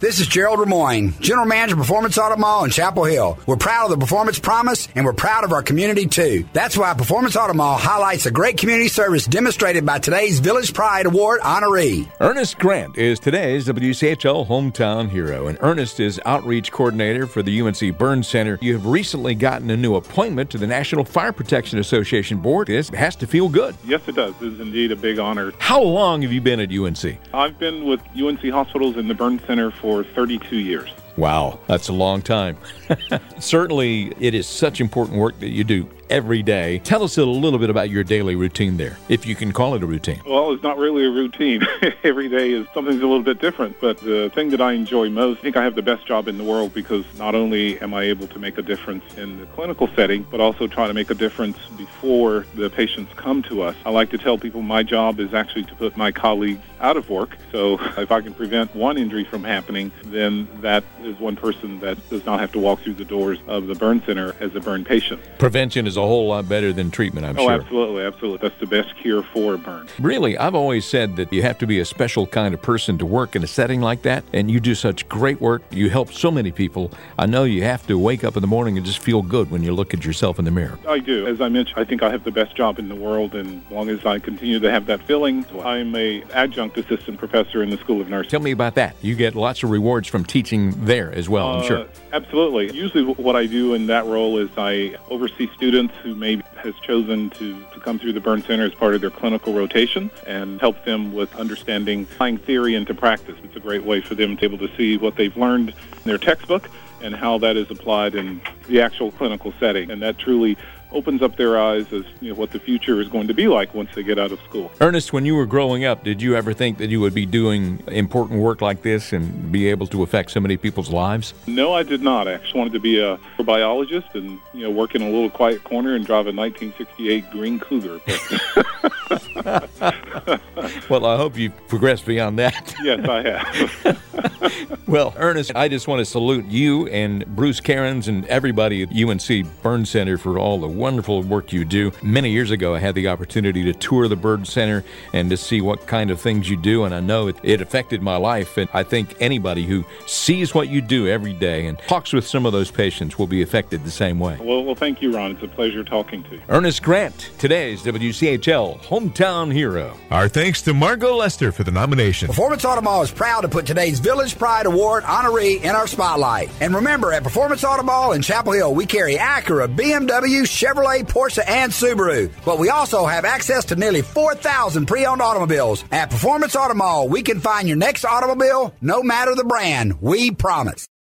This is Gerald Ramoyne, General Manager of Performance Auto Mall in Chapel Hill. We're proud of the Performance Promise, and we're proud of our community, too. That's why Performance Auto Mall highlights the great community service demonstrated by today's Village Pride Award honoree. Ernest Grant is today's WCHL Hometown Hero, and Ernest is Outreach Coordinator for the UNC Burn Center. You have recently gotten a new appointment to the National Fire Protection Association Board. It has to feel good. Yes, it does. It is indeed a big honor. How long have you been at UNC? I've been with UNC Hospitals in the Burn Center for 32 years. Wow, that's a long time. Certainly, it is such important work that you do every day. Tell us a little bit about your daily routine there, if you can call it a routine. Well, it's not really a routine. Every day is something's a little bit different, but the thing that I enjoy most, I think I have the best job in the world because not only am I able to make a difference in the clinical setting, but also try to make a difference before the patients come to us. I like to tell people my job is actually to put my colleagues out of work. So if I can prevent one injury from happening, then that is one person that does not have to walk through the doors of the burn center as a burn patient. Prevention is a whole lot better than treatment, I'm sure. Oh, absolutely, absolutely. That's the best cure for a burn. Really, I've always said that you have to be a special kind of person to work in a setting like that, and you do such great work. You help so many people. I know you have to wake up in the morning and just feel good when you look at yourself in the mirror. I do. As I mentioned, I think I have the best job in the world, and as long as I continue to have that feeling, I'm an adjunct assistant professor in the School of Nursing. Tell me about that. You get lots of rewards from teaching there as well, I'm sure. Absolutely. Usually what I do in that role is I oversee students who maybe has chosen to come through the burn center as part of their clinical rotation and help them with understanding applying theory into practice. It's a great way for them to be able to see what they've learned in their textbook and how that is applied in the actual clinical setting. And that truly opens up their eyes as what the future is going to be like once they get out of school. Ernest, when you were growing up, did you ever think that you would be doing important work like this and be able to affect so many people's lives? No, I did not. I actually wanted to be a biologist and work in a little quiet corner and drive a 1968 Green Cougar. Well, I hope you've progressed beyond that. Yes, I have. Well, Ernest, I just want to salute you and Bruce Cairns and everybody at UNC Burn Center for all the wonderful work you do. Many years ago, I had the opportunity to tour the Burn Center and to see what kind of things you do, and I know it affected my life, and I think anybody who sees what you do every day and talks with some of those patients will be affected the same way. Well, thank you, Ron. It's a pleasure talking to you. Ernest Grant, today's WCHL Hometown Hero. Our thanks to Margot Lester for the nomination. Performance Auto Mall is proud to put today's Village Pride Award honoree in our spotlight. And remember, at Performance Auto Mall in Chapel Hill, we carry Acura, BMW, Chevrolet, Porsche, and Subaru. But we also have access to nearly 4,000 pre-owned automobiles. At Performance Auto Mall, we can find your next automobile, no matter the brand. We promise.